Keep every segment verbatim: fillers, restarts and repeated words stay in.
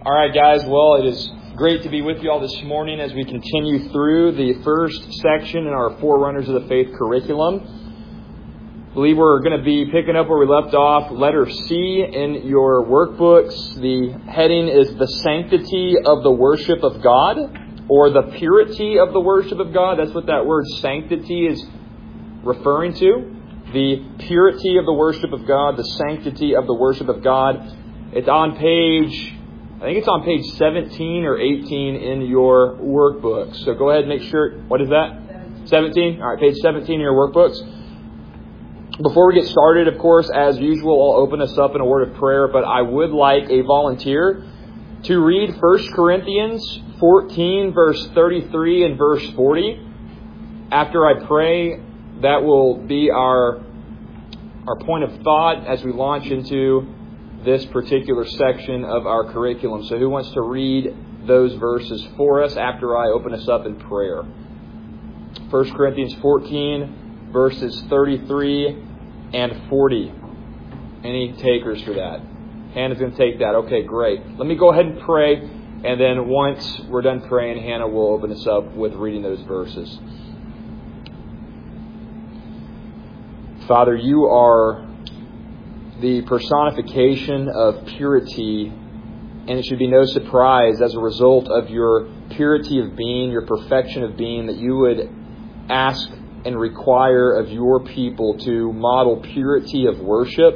All right, guys. Well, it is great to be with you all this morning as we continue through the first section in our Forerunners of the Faith curriculum. I believe we're going to be picking up where we left off, letter C in your workbooks. The heading is the sanctity of the worship of God, or the purity of the worship of God. That's what that word sanctity is referring to. The purity of the worship of God, the sanctity of the worship of God. It's on page, I think it's on page seventeen or eighteen in your workbooks. So go ahead and make sure, what is that? seventeen? All right, page seventeen in your workbooks. Before we get started, of course, as usual, I'll open us up in a word of prayer, but I would like a volunteer to read First Corinthians fourteen, verse thirty-three and verse forty. After I pray, that will be our, our point of thought as we launch into this particular section of our curriculum. So who wants to read those verses for us after I open us up in prayer? First Corinthians fourteen, verses thirty-three and forty. Any takers for that? Hannah's going to take that. Okay, great. Let me go ahead and pray, and then once we're done praying, Hannah will open us up with reading those verses. Father, you are the personification of purity, and it should be no surprise as a result of your purity of being, your perfection of being, that you would ask and require of your people to model purity of worship.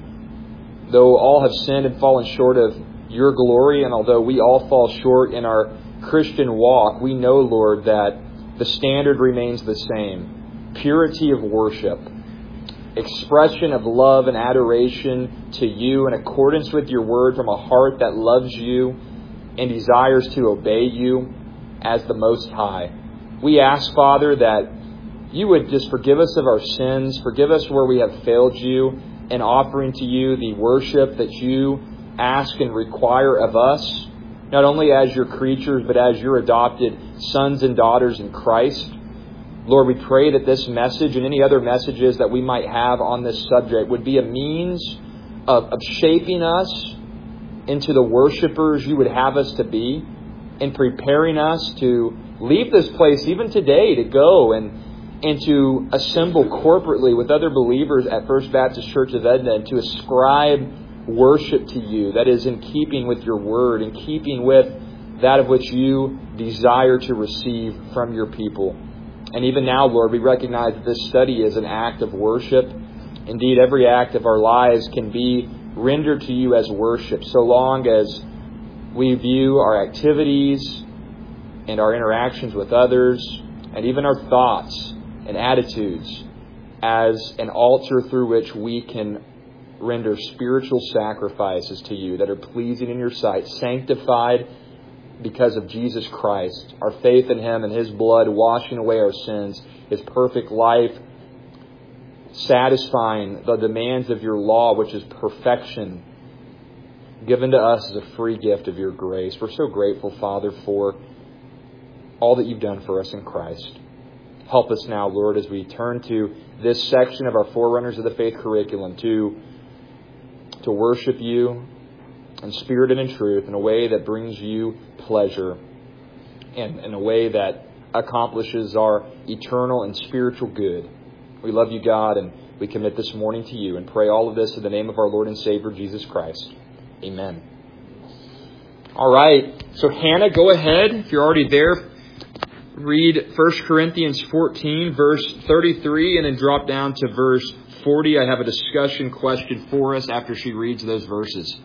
Though all have sinned and fallen short of your glory, and although we all fall short in our Christian walk, we know, Lord, that the standard remains the same. Purity of worship. Expression of love and adoration to you in accordance with your word from a heart that loves you and desires to obey you as the Most High. We ask, Father, that you would just forgive us of our sins, forgive us where we have failed you in offering to you the worship that you ask and require of us, not only as your creatures, but as your adopted sons and daughters in Christ. Lord, we pray that this message and any other messages that we might have on this subject would be a means of, of shaping us into the worshipers you would have us to be, and preparing us to leave this place even today to go and, and to assemble corporately with other believers at First Baptist Church of Edna and to ascribe worship to you that is in keeping with your word, in keeping with that of which you desire to receive from your people. And even now, Lord, we recognize that this study is an act of worship. Indeed, every act of our lives can be rendered to you as worship, so long as we view our activities and our interactions with others, and even our thoughts and attitudes, as an altar through which we can render spiritual sacrifices to you that are pleasing in your sight, sanctified because of Jesus Christ, our faith in Him and His blood washing away our sins, His perfect life satisfying the demands of your law, which is perfection, given to us as a free gift of your grace. We're so grateful, Father, for all that you've done for us in Christ. Help us now, Lord, as we turn to this section of our Forerunners of the Faith curriculum to, to worship you in spirit and in truth, in a way that brings you pleasure, and in a way that accomplishes our eternal and spiritual good. We love you, God, and we commit this morning to you and pray all of this in the name of our Lord and Savior, Jesus Christ. Amen. All right. So Hannah, go ahead. If you're already there, read First Corinthians fourteen, verse thirty-three, and then drop down to verse forty. I have a discussion question for us after she reads those verses.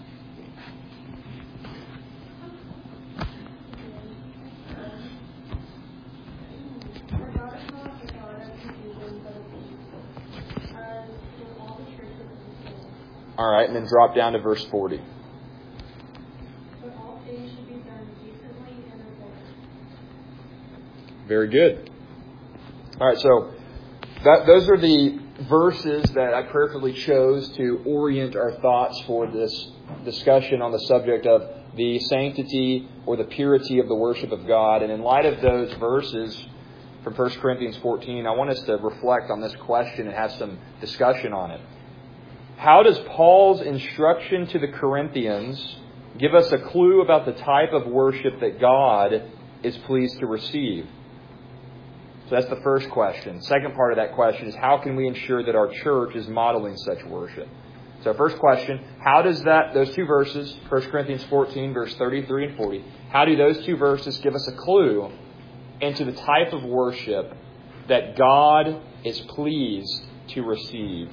All right, and then drop down to verse forty. But all things should be done decently and in order. Very good. All right, so that, those are the verses that I prayerfully chose to orient our thoughts for this discussion on the subject of the sanctity or the purity of the worship of God. And in light of those verses from First Corinthians fourteen, I want us to reflect on this question and have some discussion on it. How does Paul's instruction to the Corinthians Give us a clue about the type of worship that God is pleased to receive. So that's the first question. Second part of that question is, how can we ensure that our church is modeling such worship? So first question, how does that, those two verses, First Corinthians fourteen, verse thirty-three and forty, how do those two verses give us a clue into the type of worship that God is pleased to receive?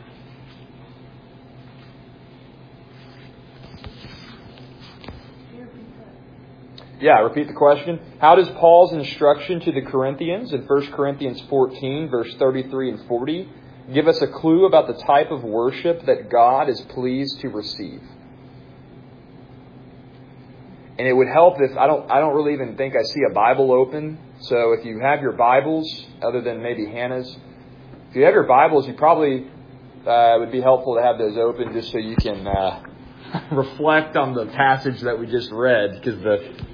Yeah, repeat the question. How does Paul's instruction to the Corinthians in First Corinthians fourteen, verse thirty-three and forty, give us a clue about the type of worship that God is pleased to receive? And it would help if, I don't I don't really even think I see a Bible open. So if you have your Bibles, other than maybe Hannah's, if you have your Bibles, you probably, uh, it would be helpful to have those open just so you can uh, reflect on the passage that we just read. Because the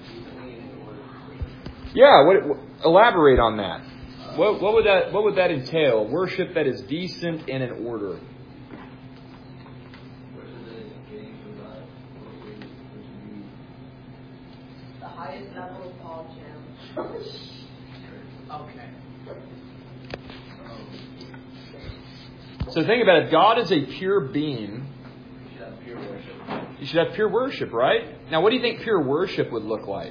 Yeah, what, elaborate on that. What, what would that what would that entail? Worship that is decent and in order. The highest level of Paul Jam. Okay. So think about it. God is a pure being. You should have pure worship. You should have pure worship, right? Now, what do you think pure worship would look like?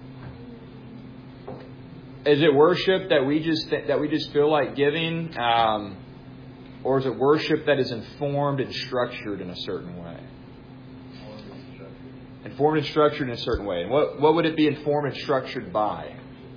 Is it worship that we just that we just feel like giving, um, or is it worship that is informed and structured in a certain way? Informed and structured in a certain way. And what what would it be informed and structured by?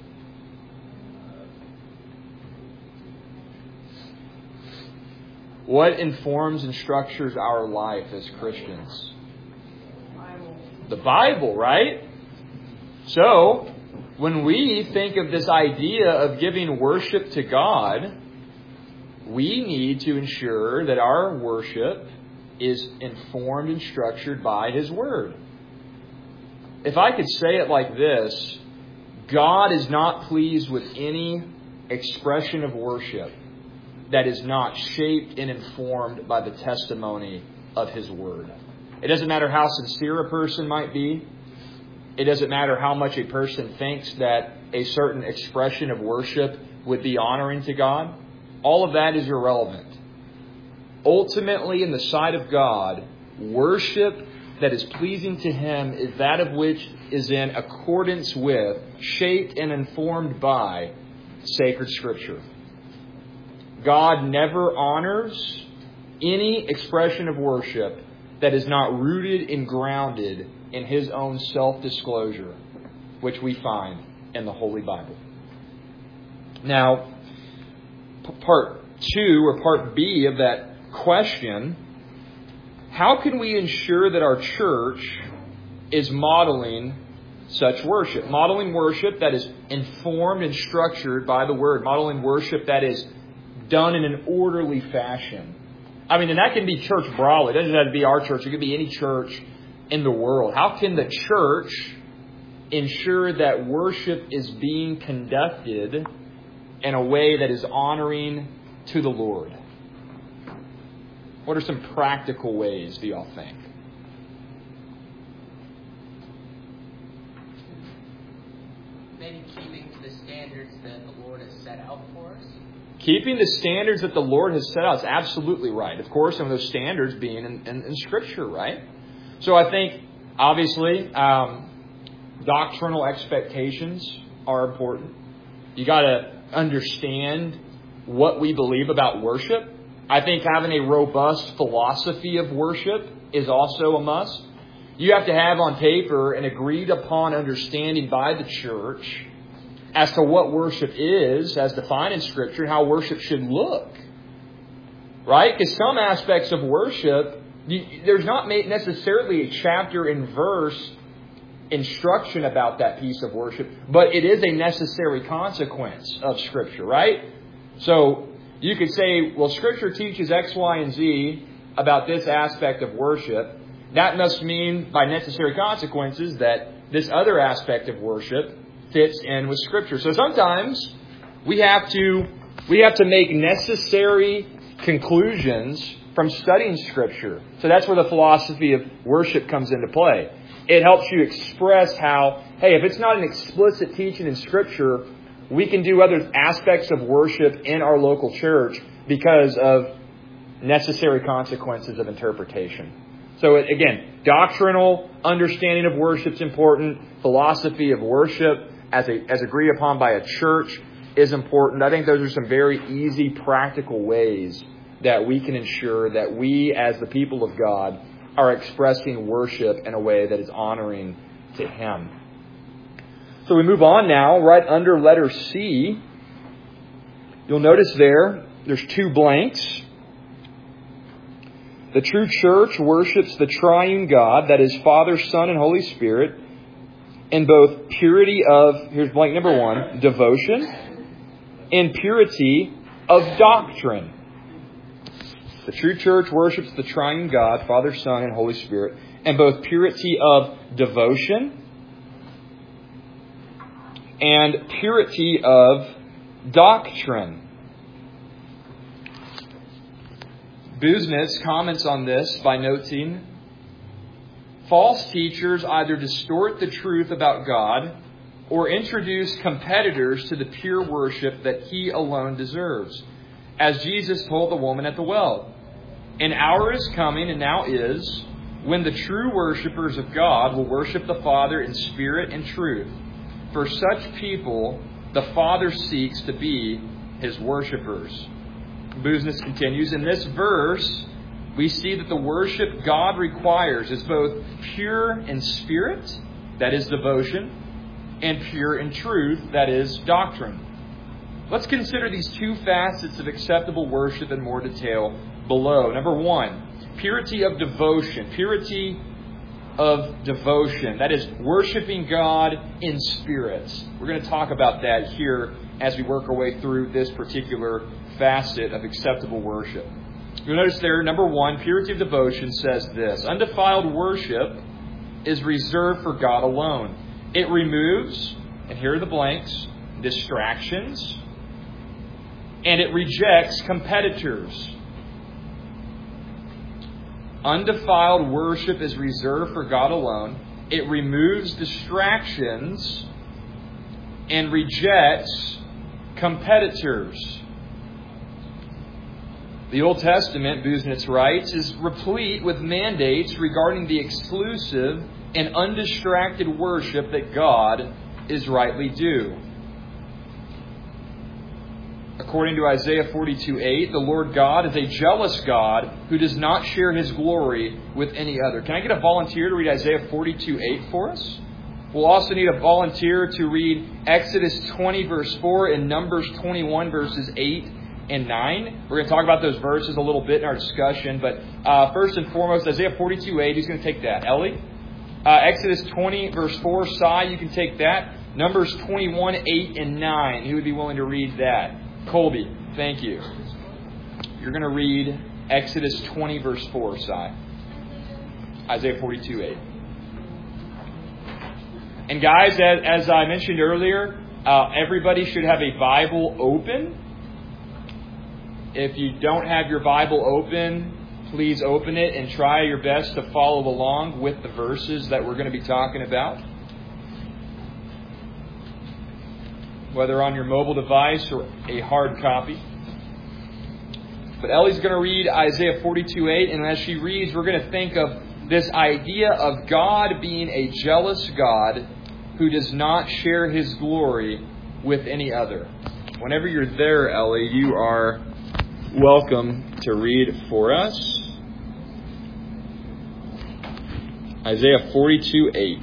What informs and structures our life as Christians? The Bible, right? So, when we think of this idea of giving worship to God, we need to ensure that our worship is informed and structured by His Word. If I could say it like this, God is not pleased with any expression of worship that is not shaped and informed by the testimony of His Word. It doesn't matter how sincere a person might be. It doesn't matter how much a person thinks that a certain expression of worship would be honoring to God. All of that is irrelevant. Ultimately, in the sight of God, worship that is pleasing to Him is that of which is in accordance with, shaped and informed by, sacred Scripture. God never honors any expression of worship that is not rooted and grounded in His own self-disclosure, which we find in the Holy Bible. Now, part two, or part B of that question, how can we ensure that our church is modeling such worship? Modeling worship that is informed and structured by the Word. Modeling worship that is done in an orderly fashion. I mean, and that can be church broadly. It doesn't have to be our church. It could be any church in the world. How can the church ensure that worship is being conducted in a way that is honoring to the Lord? What are some practical ways, do y'all think? Maybe keeping to the standards that the Lord has set out for us. Keeping the standards that the Lord has set out is absolutely right. Of course, some of those standards being in, in, in Scripture, right? So I think, obviously, um, doctrinal expectations are important. You got to understand what we believe about worship. I think having a robust philosophy of worship is also a must. You have to have on paper an agreed upon understanding by the church as to what worship is, as defined in Scripture, and how worship should look. Right? Because some aspects of worship, you, there's not necessarily a chapter and verse instruction about that piece of worship, but it is a necessary consequence of Scripture, right? So you could say, well, Scripture teaches X, Y, and Z about this aspect of worship. That must mean, by necessary consequences, that this other aspect of worship fits in with Scripture. So sometimes we have to we have to make necessary conclusions from studying Scripture. So that's where the philosophy of worship comes into play. It helps you express how, hey, if it's not an explicit teaching in Scripture, we can do other aspects of worship in our local church because of necessary consequences of interpretation. So again, doctrinal understanding of worship is important. Philosophy of worship as a, as agreed upon by a church is important. I think those are some very easy, practical ways that we can ensure that we, as the people of God, are expressing worship in a way that is honoring to Him. So we move on now, right under letter C. You'll notice there, there's two blanks. The true church worships the triune God, that is Father, Son, and Holy Spirit, in both purity of, here's blank number one, devotion, and purity of doctrine. The true church worships the triune God, Father, Son, and Holy Spirit, in both purity of devotion and purity of doctrine. Busenitz comments on this by noting, false teachers either distort the truth about God or introduce competitors to the pure worship that He alone deserves. As Jesus told the woman at the well, an hour is coming, and now is, when the true worshippers of God will worship the Father in spirit and truth. For such people, the Father seeks to be His worshippers. Busenitz continues, in this verse, we see that the worship God requires is both pure in spirit, that is devotion, and pure in truth, that is doctrine. Let's consider these two facets of acceptable worship in more detail below. Number one, purity of devotion. Purity of devotion. That is worshiping God in spirit. We're going to talk about that here as we work our way through this particular facet of acceptable worship. You'll notice there, number one, purity of devotion says this. Undefiled worship is reserved for God alone. It removes, and here are the blanks, distractions, and it rejects competitors. Undefiled worship is reserved for God alone. It removes distractions and rejects competitors. The Old Testament, Busenitz writes, is replete with mandates regarding the exclusive and undistracted worship that God is rightly due. According to Isaiah forty-two eight, the Lord God is a jealous God who does not share His glory with any other. Can I get a volunteer to read Isaiah forty-two eight for us? We'll also need a volunteer to read Exodus twenty verse four and Numbers twenty-one verses eight and nine. We're going to talk about those verses a little bit in our discussion. But uh, first and foremost, Isaiah forty-two eight, who's going to take that? Ellie? Uh, Exodus twenty verse four, Sai, you can take that. Numbers twenty-one, eight, and nine. Who would be willing to read that? Colby, thank you. You're going to read Exodus twenty verse four, Sai. Isaiah forty-two eight. And guys, as, as I mentioned earlier, uh, everybody should have a Bible open. If you don't have your Bible open, please open it and try your best to follow along with the verses that we're going to be talking about. Whether on your mobile device or a hard copy. But Ellie's going to read Isaiah forty-two eight, and as she reads, we're going to think of this idea of God being a jealous God who does not share His glory with any other. Whenever you're there, Ellie, you are welcome to read for us. Isaiah forty-two eight.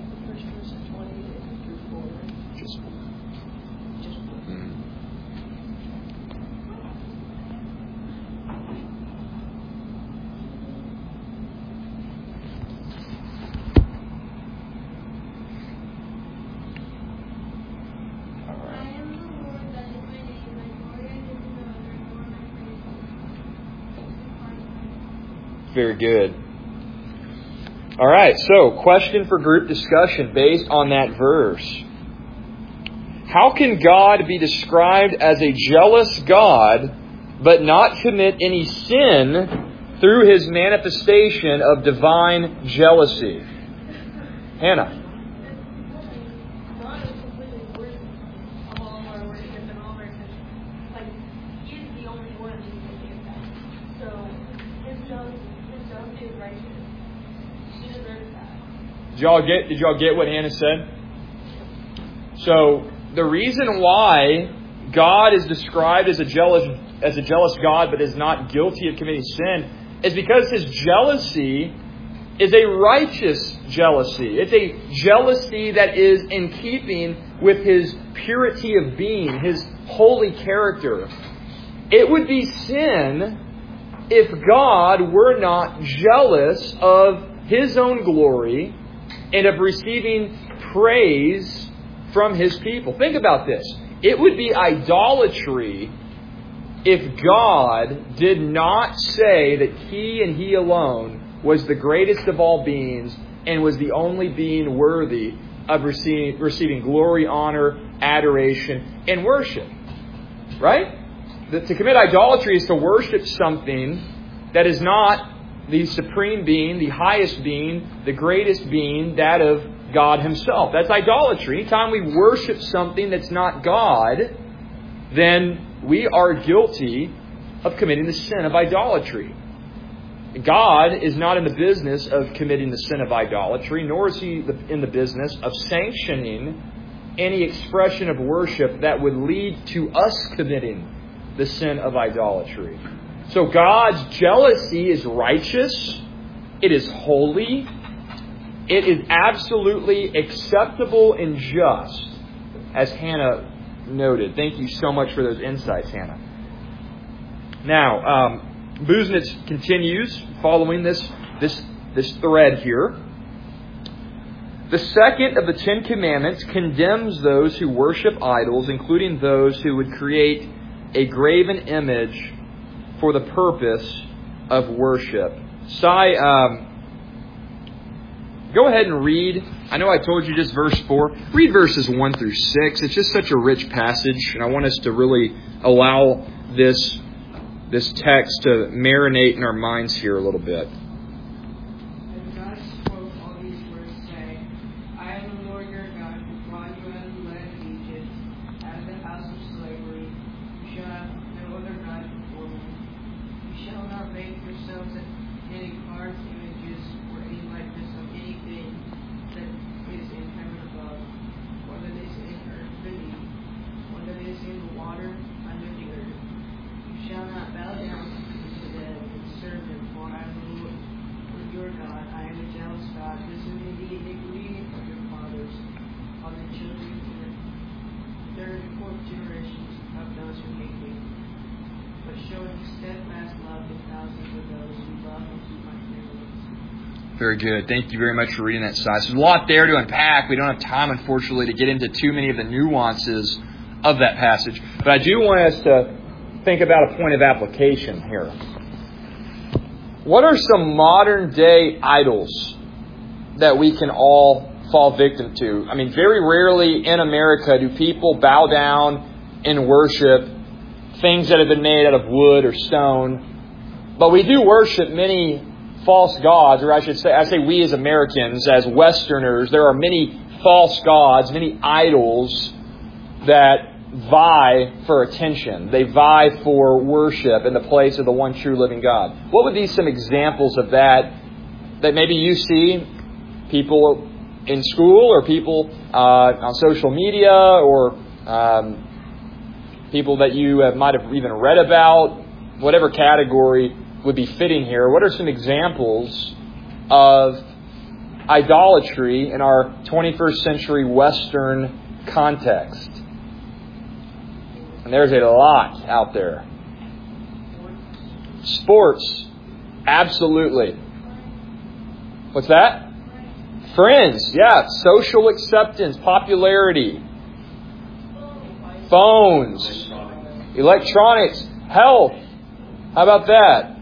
Very good. All right, so question for group discussion based on that verse. How can God be described as a jealous God but not commit any sin through His manifestation of divine jealousy. Hannah. God is completely worthy of all our worship and honor because, like, He is the only one who can do that. So His jealousy, His jealousy is righteous. He deserves that. Did y'all get? Did y'all get what Hannah said? So the reason why God is described as a jealous as a jealous God, but is not guilty of committing sin, is because His jealousy is a righteous jealousy. It's a jealousy that is in keeping with His purity of being, His holy character. It would be sin if God were not jealous of His own glory and of receiving praise from His people. Think about this. It would be idolatry if God did not say that He and He alone was the greatest of all beings and was the only being worthy of receiving, receiving glory, honor, adoration, and worship. Right? The, to commit idolatry is to worship something that is not the supreme being, the highest being, the greatest being, that of God Himself. That's idolatry. Anytime we worship something that's not God, then we are guilty of committing the sin of idolatry. God is not in the business of committing the sin of idolatry, nor is He in the business of sanctioning any expression of worship that would lead to us committing the sin of idolatry. So God's jealousy is righteous. It is holy. It is absolutely acceptable and just, as Hannah noted. Thank you so much for those insights, Hannah. Now, um, Busenitz continues following this, this, this thread here. The second of the Ten Commandments condemns those who worship idols, including those who would create a graven image for the purpose of worship. Sai, um, go ahead and read. I know I told you just verse four. Read verses one through six. It's just such a rich passage, and I want us to really allow this this text to marinate in our minds here a little bit. And God spoke all these words, saying, I am the Lord your God, who brought you out of the land of Egypt, out of the house of slavery. You shall have no other God before me. You shall not make yourselves any carved images or any likeness of anything that is in heaven above, or that is in earth beneath, or that is in the water under the earth. You shall not bow down to them and serve them, for I am the Lord, Lord your God. I am a jealous God, visiting the iniquity of your fathers on the children to the third and fourth generations of those who hate me, but showing steadfast love to thousands of those who love and keep my commandments. Very good. Thank you very much for reading that, Si. There's a lot there to unpack. We don't have time, unfortunately, to get into too many of the nuances of that passage. But I do want us to think about a point of application here. What are some modern day idols that we can all fall victim to? I mean, very rarely in America do people bow down and worship things that have been made out of wood or stone. But we do worship many false gods, or I should say, I say we as Americans, as Westerners, there are many false gods, many idols that vie for attention. They vie for worship in the place of the one true living God. What would be some examples of that that maybe you see people in school or people uh, on social media or um, people that you have, might have even read about? Whatever category would be fitting here. What are some examples of idolatry in our twenty-first century Western context? And there's a lot out there. Sports. Absolutely. What's that? Friends. Yeah. Social acceptance. Popularity. Phones. Electronics. Health. How about that?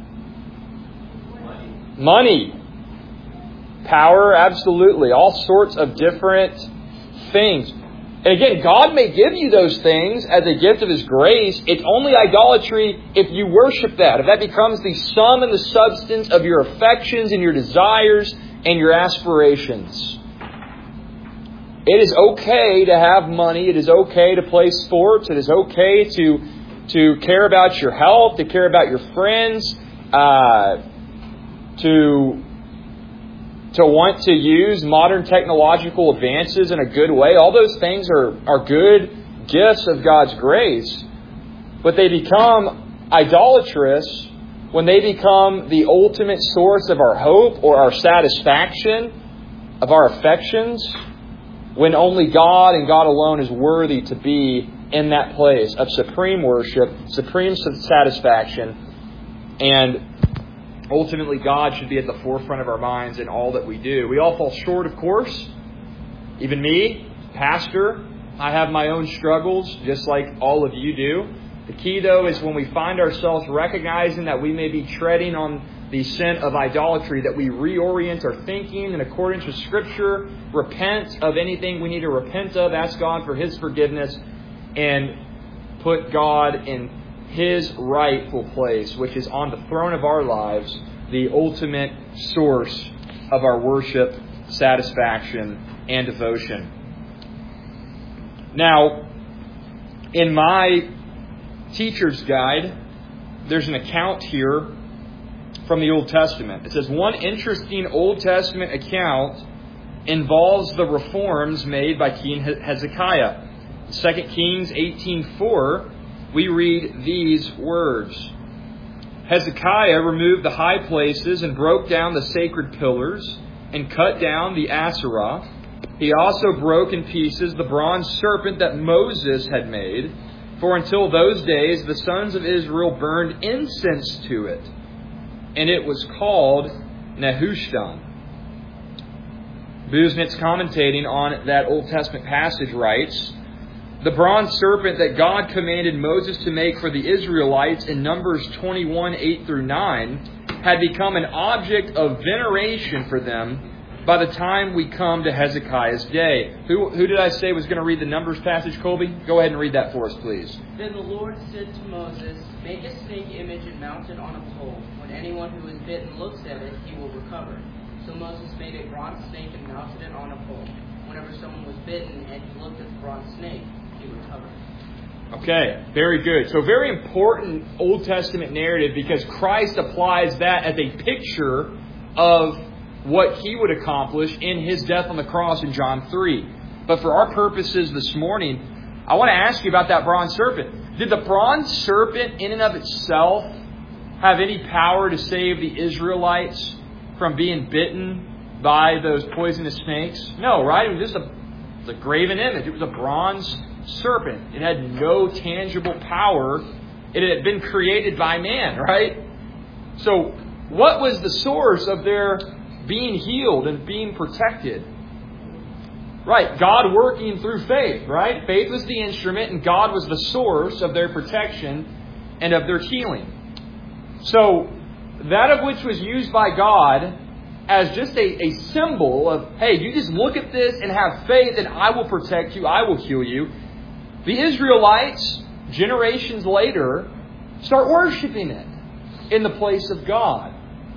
Money. Power. Absolutely. All sorts of different things. And again, God may give you those things as a gift of His grace. It's only idolatry if you worship that. If that becomes the sum and the substance of your affections and your desires and your aspirations. It is okay to have money. It is okay to play sports. It is okay to, to care about your health, to care about your friends, uh, to... to want to use modern technological advances in a good way. All those things are, are good gifts of God's grace. But they become idolatrous when they become the ultimate source of our hope or our satisfaction, of our affections, when only God and God alone is worthy to be in that place of supreme worship, supreme satisfaction, and ultimately, God should be at the forefront of our minds in all that we do. We all fall short, of course. Even me, pastor, I have my own struggles, just like all of you do. The key, though, is when we find ourselves recognizing that we may be treading on the sin of idolatry, that we reorient our thinking in accordance with Scripture, repent of anything we need to repent of, ask God for His forgiveness, and put God in His rightful place, which is on the throne of our lives, the ultimate source of our worship, satisfaction, and devotion. Now, in my teacher's guide, there's an account here from the Old Testament. It says, one interesting Old Testament account involves the reforms made by King Hezekiah. Second Kings eighteen four, we read these words. Hezekiah removed the high places and broke down the sacred pillars and cut down the Asherah. He also broke in pieces the bronze serpent that Moses had made, for until those days the sons of Israel burned incense to it, and it was called Nehushtan. Buznitz, commentating on that Old Testament passage, writes, the bronze serpent that God commanded Moses to make for the Israelites in Numbers twenty-one, eight through nine had become an object of veneration for them by the time we come to Hezekiah's day. Who, who did I say was going to read the Numbers passage, Colby? Go ahead and read that for us, please. Then the Lord said to Moses, make a snake image and mount it on a pole. When anyone who is bitten looks at it, he will recover. So Moses made a bronze snake and mounted it on a pole. Whenever someone was bitten and he looked at the bronze snake, he recovered. Okay, very good. So very important Old Testament narrative, because Christ applies that as a picture of what He would accomplish in His death on the cross in John three. But for our purposes this morning, I want to ask you about that bronze serpent. Did the bronze serpent in and of itself have any power to save the Israelites from being bitten by those poisonous snakes? No, right? It was just a, it was a graven image. It was a bronze serpent. It had no tangible power. It had been created by man, right? So what was the source of their being healed and being protected? Right, God working through faith, right? Faith was the instrument and God was the source of their protection and of their healing. So that of which was used by God as just a, a symbol of, hey, you just look at this and have faith and I will protect you, I will heal you. The Israelites, generations later, start worshiping it in the place of God.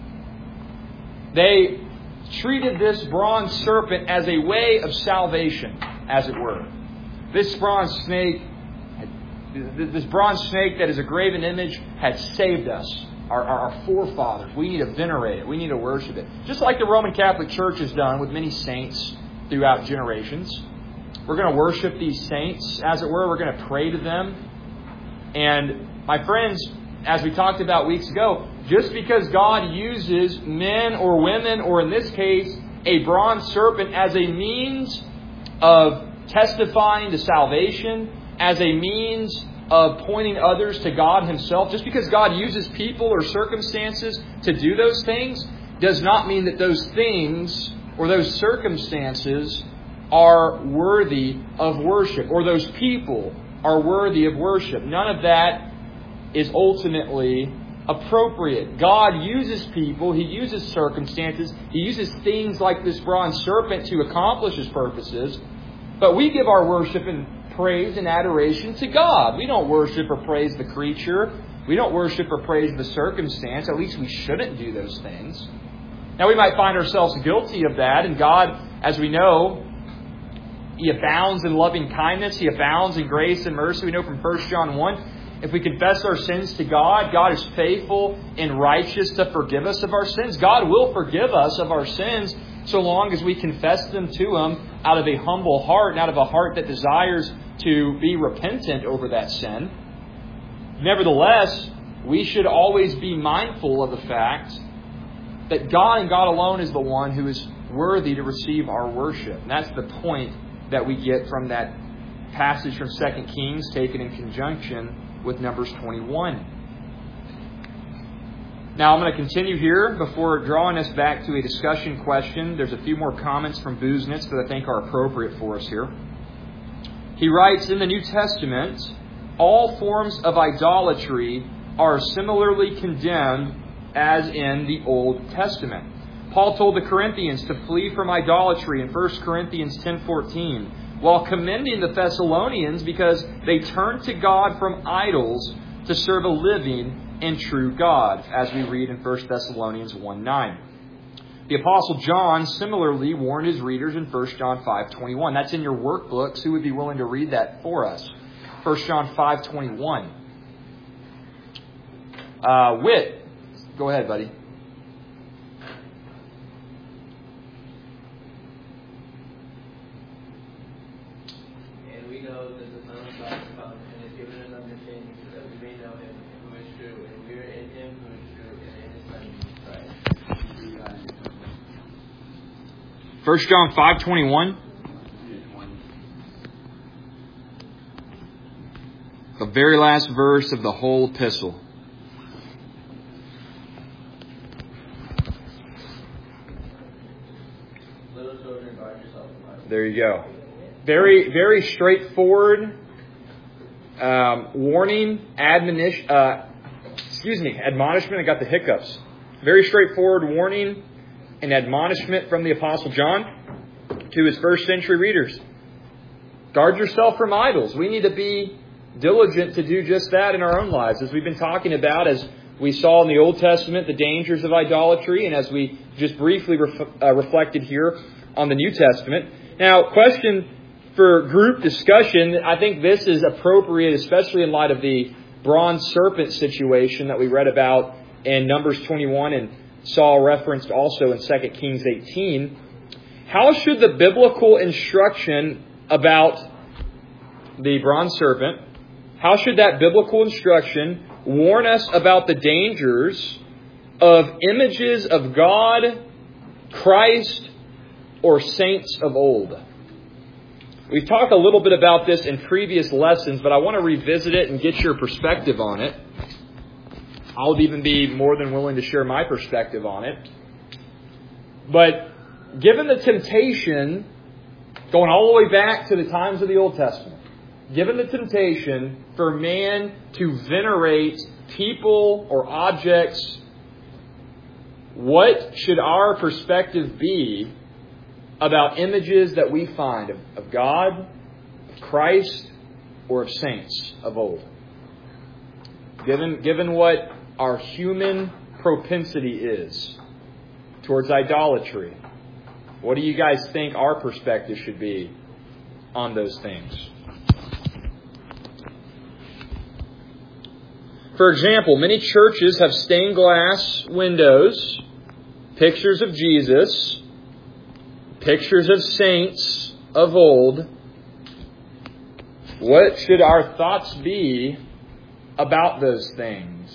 They treated this bronze serpent as a way of salvation, as it were. This bronze snake, this bronze snake that is a graven image, had saved us, our, our forefathers. We need to venerate it. We need to worship it. Just like the Roman Catholic Church has done with many saints throughout generations. We're going to worship these saints, as it were. We're going to pray to them. And my friends, as we talked about weeks ago, just because God uses men or women, or in this case, a bronze serpent as a means of testifying to salvation, as a means of pointing others to God Himself, just because God uses people or circumstances to do those things, does not mean that those things or those circumstances are worthy of worship, or those people are worthy of worship. None of that is ultimately appropriate. God uses people, He uses circumstances, He uses things like this bronze serpent to accomplish His purposes. But we give our worship and praise and adoration to God. We don't worship or praise the creature. We don't worship or praise the circumstance. At least we shouldn't do those things. Now, we might find ourselves guilty of that. And God, as we know, He abounds in loving kindness. He abounds in grace and mercy. We know from First John one, if we confess our sins to God, God is faithful and righteous to forgive us of our sins. God will forgive us of our sins so long as we confess them to Him out of a humble heart and out of a heart that desires to be repentant over that sin. Nevertheless, we should always be mindful of the fact that God and God alone is the one who is worthy to receive our worship. And that's the point that we get from that passage from Second Kings taken in conjunction with Numbers twenty-one. Now, I'm going to continue here before drawing us back to a discussion question. There's a few more comments from Busenitz that I think are appropriate for us here. He writes, in the New Testament, all forms of idolatry are similarly condemned as in the Old Testament. Paul told the Corinthians to flee from idolatry in First Corinthians ten fourteen, while commending the Thessalonians because they turned to God from idols to serve a living and true God, as we read in First Thessalonians one nine. The Apostle John similarly warned his readers in First John five twenty-one. That's in your workbooks. Who would be willing to read that for us? First John five twenty-one. Uh, Whit, go ahead, buddy. And we know that the Son of God has come and has given us understanding so that we may know Him who is true, and we are in Him who is true, and in His Son, Jesus Christ. First John five twenty-one. The very last verse of the whole epistle. There you go. Very, very straightforward um, warning, admonition. Uh, excuse me, admonishment. I got the hiccups. Very straightforward warning and admonishment from the Apostle John to his first century readers. Guard yourself from idols. We need to be diligent to do just that in our own lives, as we've been talking about, as we saw in the Old Testament, the dangers of idolatry, and as we just briefly ref- uh, reflected here on the New Testament. Now, question for group discussion. I think this is appropriate, especially in light of the bronze serpent situation that we read about in Numbers twenty-one and saw referenced also in Second Kings eighteen. How should the biblical instruction about the bronze serpent, how should that biblical instruction warn us about the dangers of images of God, Christ, or saints of old? We've talked a little bit about this in previous lessons, but I want to revisit it and get your perspective on it. I'll even be more than willing to share my perspective on it. But given the temptation, going all the way back to the times of the Old Testament, given the temptation for man to venerate people or objects, what should our perspective be about images that we find of, of God, of Christ, or of saints of old? Given, given what our human propensity is towards idolatry, what do you guys think our perspective should be on those things? For example, many churches have stained glass windows, pictures of Jesus, pictures of saints of old. What should our thoughts be about those things?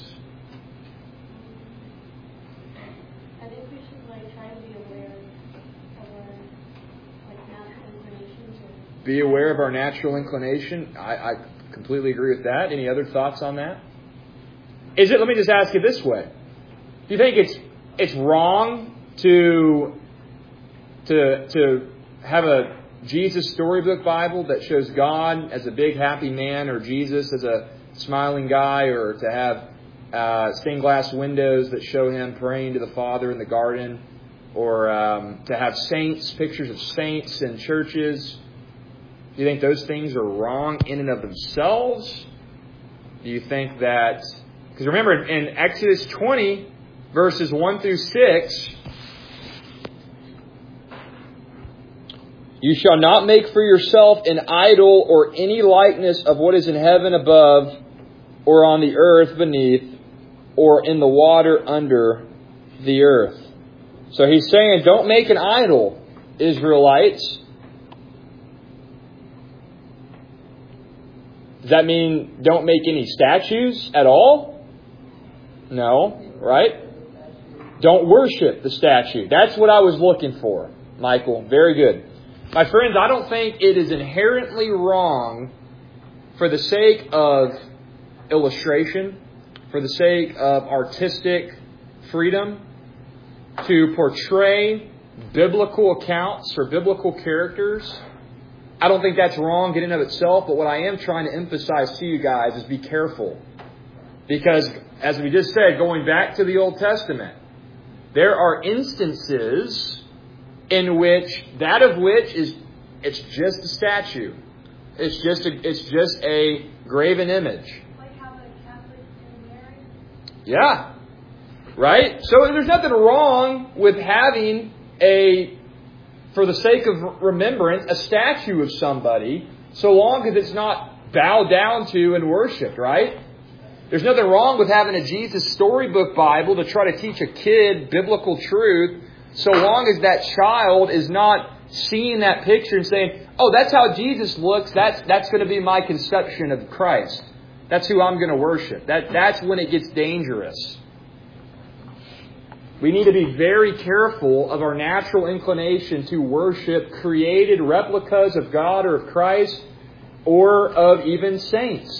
I think we should like try to be aware of our like natural inclinations. Or... Be aware of our natural inclination. I, I completely agree with that. Any other thoughts on that? Is it? Let me just ask you this way: do you think it's it's wrong to to to have a Jesus storybook Bible that shows God as a big happy man, or Jesus as a smiling guy, or to have uh, stained glass windows that show Him praying to the Father in the garden, or um, to have saints, pictures of saints in churches? Do you think those things are wrong in and of themselves? Do you think that... Because remember, in Exodus twenty, verses one through six, you shall not make for yourself an idol or any likeness of what is in heaven above, or on the earth beneath, or in the water under the earth. So he's saying, don't make an idol, Israelites. Does that mean don't make any statues at all? No, right? Don't worship the statue. That's what I was looking for, Michael. Very good. My friends, I don't think it is inherently wrong for the sake of illustration, for the sake of artistic freedom, to portray biblical accounts or biblical characters. I don't think that's wrong in and of itself, but what I am trying to emphasize to you guys is be careful. Because, as we just said, going back to the Old Testament, there are instances in which, that of which is, it's just a statue. It's just a, it's just a graven image. Like how the Catholics do Mary? Yeah. Right? So there's nothing wrong with having a, for the sake of remembrance, a statue of somebody, so long as it's not bowed down to and worshipped, right? There's nothing wrong with having a Jesus storybook Bible to try to teach a kid biblical truth, so long as that child is not seeing that picture and saying, oh, that's how Jesus looks, that's that's going to be my conception of Christ. That's who I'm going to worship. That That's when it gets dangerous. We need to be very careful of our natural inclination to worship created replicas of God or of Christ or of even saints.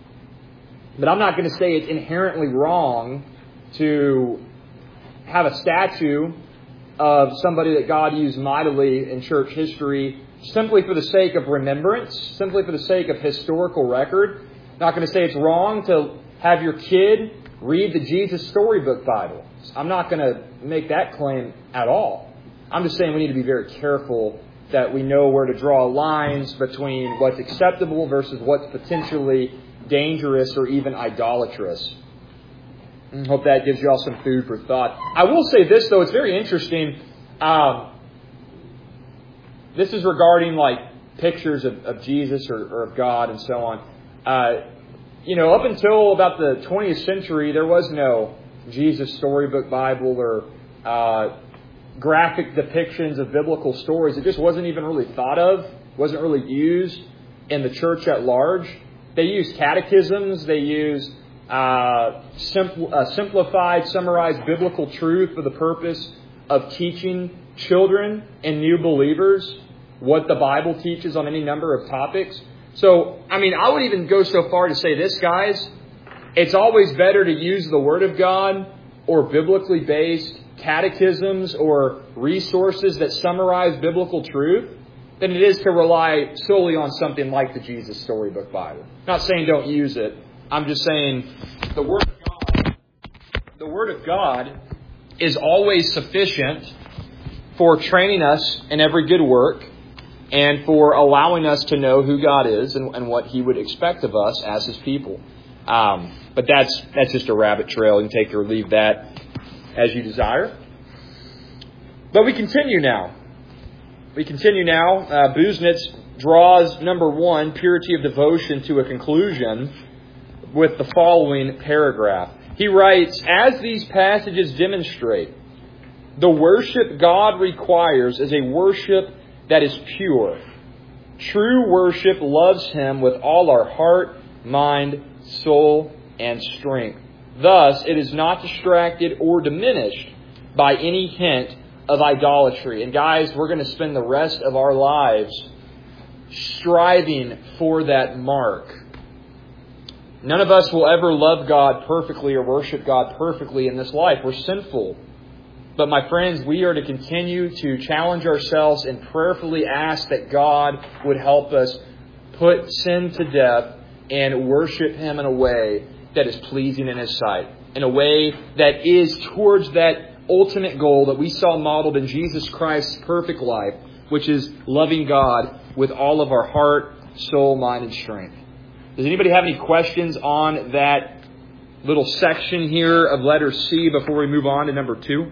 But I'm not going to say it's inherently wrong to have a statue of somebody that God used mightily in church history simply for the sake of remembrance, simply for the sake of historical record. I'm not going to say it's wrong to have your kid read the Jesus Storybook Bible. I'm not going to make that claim at all. I'm just saying we need to be very careful that we know where to draw lines between what's acceptable versus what's potentially dangerous or even idolatrous. I hope that gives you all some food for thought. I will say this, though. It's very interesting. Um, this is regarding like pictures of, of Jesus or, or of God and so on. Uh, you know, up until about the twentieth century, there was no Jesus Storybook Bible or uh, graphic depictions of biblical stories. It just wasn't even really thought of. Wasn't really used in the church at large. They used catechisms. They used uh, simpl- uh, simplified, summarized biblical truth for the purpose of teaching children and new believers what the Bible teaches on any number of topics. So, I mean, I would even go so far to say this, guys. It's always better to use the Word of God or biblically based catechisms or resources that summarize biblical truth than it is to rely solely on something like the Jesus Storybook Bible. I'm not saying don't use it. I'm just saying the Word of God, the Word of God is always sufficient for training us in every good work and for allowing us to know who God is and, and what He would expect of us as His people. Um, but that's that's just a rabbit trail. You can take or leave that as you desire. But we continue now. We continue now. Uh, Busenitz draws, number one, purity of devotion to a conclusion with the following paragraph. He writes, as these passages demonstrate, the worship God requires is a worship that is pure. True worship loves Him with all our heart, mind, soul, and strength. Thus, it is not distracted or diminished by any hint of idolatry. And guys, we're going to spend the rest of our lives striving for that mark. None of us will ever love God perfectly or worship God perfectly in this life. We're sinful. But my friends, we are to continue to challenge ourselves and prayerfully ask that God would help us put sin to death and worship Him in a way that is pleasing in His sight. In a way that is towards that ultimate goal that we saw modeled in Jesus Christ's perfect life, which is loving God with all of our heart, soul, mind, and strength. Does anybody have any questions on that little section here of letter C before we move on to number two?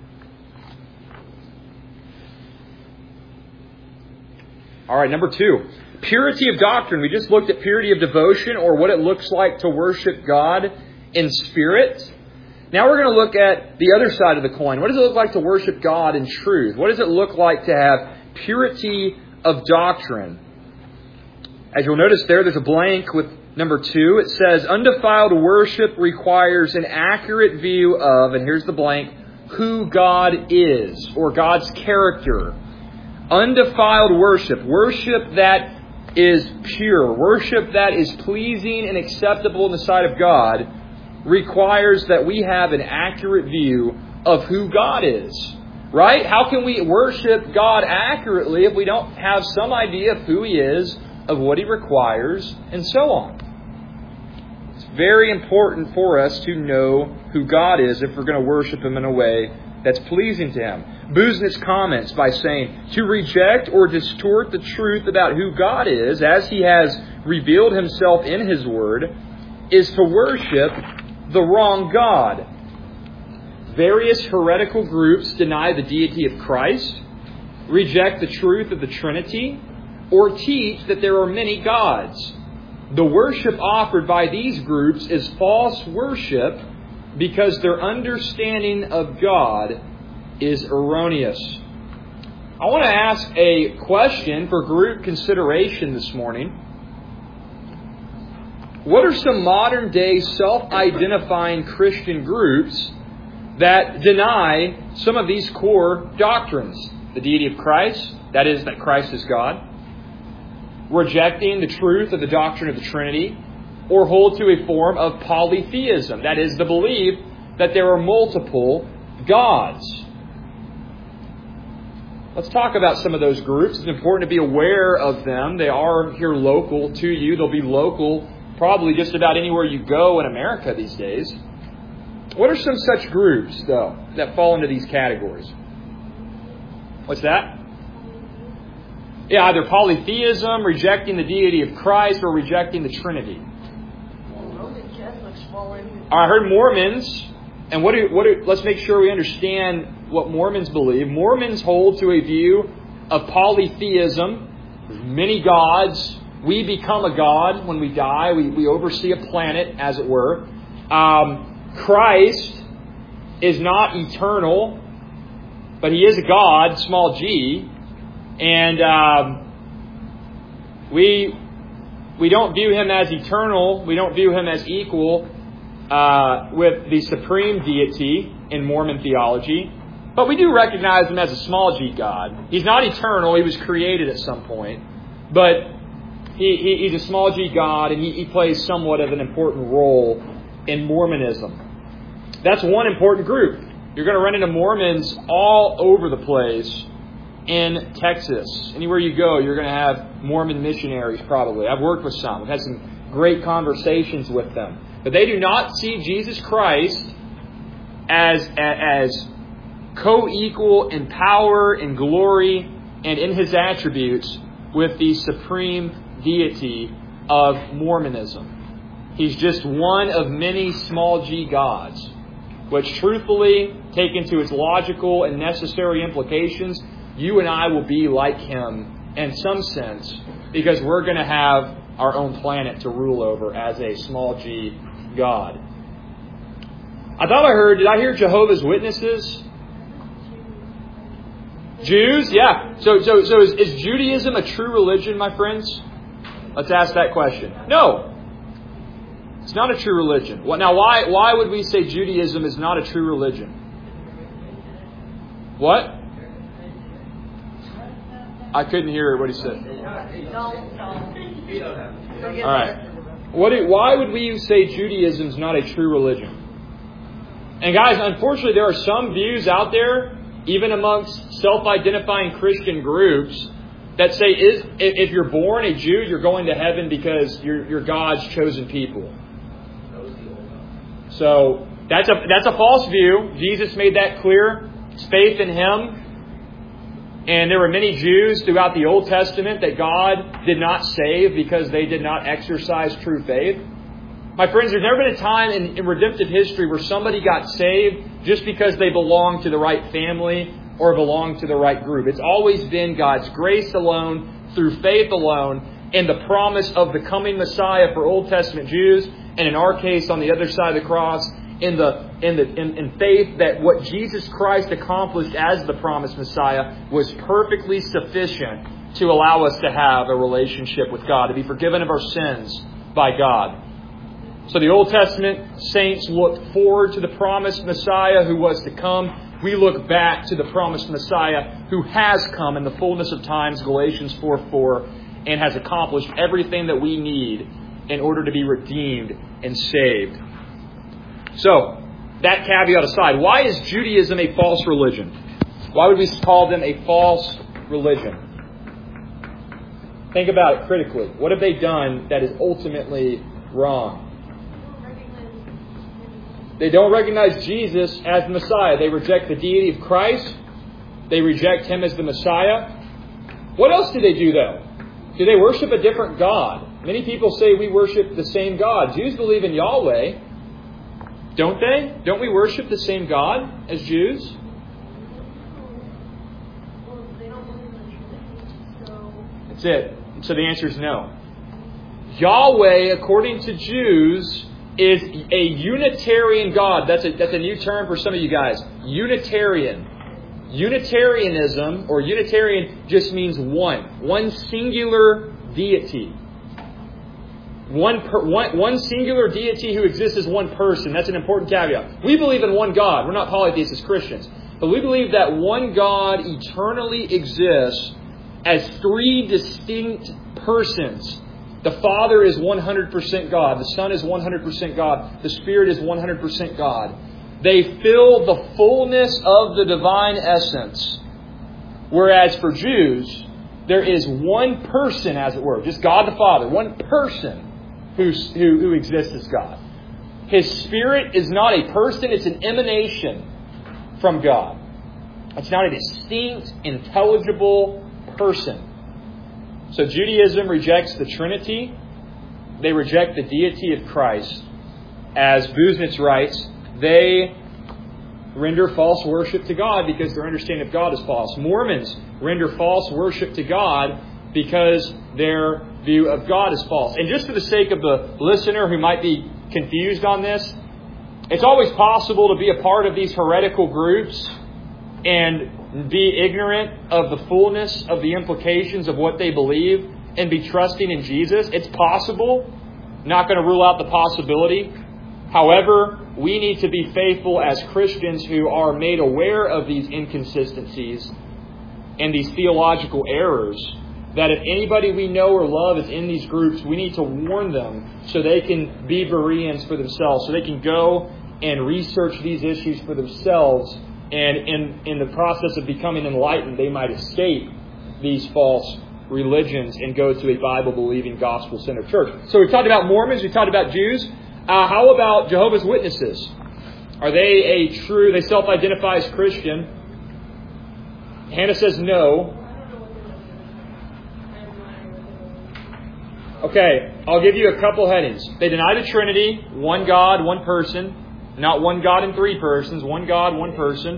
All right, number two. Purity of doctrine. We just looked at purity of devotion, or what it looks like to worship God in spirit. Now we're going to look at the other side of the coin. What does it look like to worship God in truth? What does it look like to have purity of doctrine? As you'll notice there, there's a blank with number two. It says, undefiled worship requires an accurate view of, and here's the blank, who God is, or God's character. Undefiled worship. Worship that is pure. Worship that is pleasing and acceptable in the sight of God requires that we have an accurate view of who God is. Right? How can we worship God accurately if we don't have some idea of who He is, of what He requires, and so on? It's very important for us to know who God is if we're going to worship Him in a way that's pleasing to Him. Busenitz comments by saying, to reject or distort the truth about who God is, as He has revealed Himself in His Word, is to worship the wrong God. Various heretical groups deny the deity of Christ, reject the truth of the Trinity, or teach that there are many gods. The worship offered by these groups is false worship because their understanding of God is erroneous. I want to ask a question for group consideration this morning. What are some modern day self-identifying Christian groups that deny some of these core doctrines? The deity of Christ, that is, that Christ is God. Rejecting the truth of the doctrine of the Trinity, or hold to a form of polytheism, that is, the belief that there are multiple gods. Let's talk about some of those groups. It's important to be aware of them. They are here local to you. They'll be local probably just about anywhere you go in America these days. What are some such groups, though, that fall into these categories? What's that? Yeah, either polytheism, rejecting the deity of Christ, or rejecting the Trinity. Roman Catholics fall in. I heard Mormons, and what do, what do, let's make sure we understand what Mormons believe. Mormons hold to a view of polytheism, many gods. We become a god when we die. We, we oversee a planet, as it were. Um, Christ is not eternal, but He is a God, small g. And um, we we don't view Him as eternal. We don't view Him as equal uh, with the supreme deity in Mormon theology. But we do recognize Him as a small g God. He's not eternal. He was created at some point. But he, he, he's a small g God, and he, he plays somewhat of an important role in Mormonism. That's one important group. You're going to run into Mormons all over the place. In Texas, anywhere you go, you're going to have Mormon missionaries probably. I've worked with some. I've had some great conversations with them. But they do not see Jesus Christ as, as co-equal in power, in glory, and in His attributes with the supreme deity of Mormonism. He's just one of many small g gods, which truthfully, taken to its logical and necessary implications, you and I will be like Him in some sense, because we're going to have our own planet to rule over as a small g God. I thought I heard, did I hear Jehovah's Witnesses? Jews? Yeah. So so so is, is Judaism a true religion, my friends? Let's ask that question. No. It's not a true religion. Well, now, why why would we say Judaism is not a true religion? What? I couldn't hear what he said. All right. What? Do, why would we say Judaism is not a true religion? And guys, unfortunately, there are some views out there, even amongst self-identifying Christian groups, that say is if you're born a Jew, you're going to heaven because you're, you're God's chosen people. So that's a that's a false view. Jesus made that clear. It's faith in Him. And there were many Jews throughout the Old Testament that God did not save because they did not exercise true faith. My friends, there's never been a time in, in redemptive history where somebody got saved just because they belonged to the right family or belonged to the right group. It's always been God's grace alone, through faith alone, and the promise of the coming Messiah for Old Testament Jews, and in our case, on the other side of the cross, in the in the in, in faith that what Jesus Christ accomplished as the promised Messiah was perfectly sufficient to allow us to have a relationship with God, to be forgiven of our sins by God. So the Old Testament saints looked forward to the promised Messiah who was to come. We look back to the promised Messiah who has come in the fullness of times, Galatians four four, and has accomplished everything that we need in order to be redeemed and saved. So, that caveat aside, why is Judaism a false religion? Why would we call them a false religion? Think about it critically. What have they done that is ultimately wrong? They don't recognize Jesus as the Messiah. They reject the deity of Christ. They reject Him as the Messiah. What else do they do, though? Do they worship a different God? Many people say we worship the same God. Jews believe in Yahweh. Don't they? Don't we worship the same God as Jews? That's it. So the answer is no. Yahweh, according to Jews, is a Unitarian God. That's a, that's a new term for some of you guys. Unitarian. Unitarianism, or Unitarian, just means one. One singular deity. One, per, one one singular deity who exists as one person. That's an important caveat. We believe in one God. We're not polytheists as Christians. But we believe that one God eternally exists as three distinct persons. The Father is one hundred percent God. The Son is one hundred percent God. The Spirit is one hundred percent God. They fill the fullness of the divine essence. Whereas for Jews, there is one person, as it were, just God the Father, one person who, who, who exists as God. His Spirit is not a person, it's an emanation from God. It's not a distinct, intelligible person. So Judaism rejects the Trinity. They reject the deity of Christ. As Buznitz writes, they render false worship to God because their understanding of God is false. Mormons render false worship to God because their view of God is false. And just for the sake of the listener who might be confused on this, it's always possible to be a part of these heretical groups and be ignorant of the fullness of the implications of what they believe and be trusting in Jesus. It's possible. Not going to rule out the possibility. However, we need to be faithful as Christians who are made aware of these inconsistencies and these theological errors, that if anybody we know or love is in these groups, we need to warn them so they can be Bereans for themselves, so they can go and research these issues for themselves, and in, in the process of becoming enlightened, they might escape these false religions and go to a Bible-believing, gospel-centered church. So we've talked about Mormons, we've talked about Jews. Uh, how about Jehovah's Witnesses? Are they a true, they self-identify as Christian? Hannah says no. Okay, I'll give you a couple headings. They deny the Trinity, one God, one person. Not one God and three persons, one God, one person.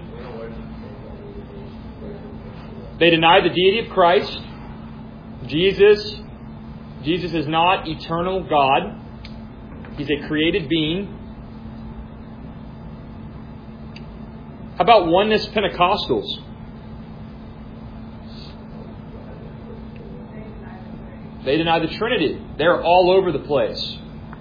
They deny the deity of Christ. Jesus, Jesus is not eternal God. He's a created being. How about oneness Pentecostals? They deny the Trinity. They're all over the place.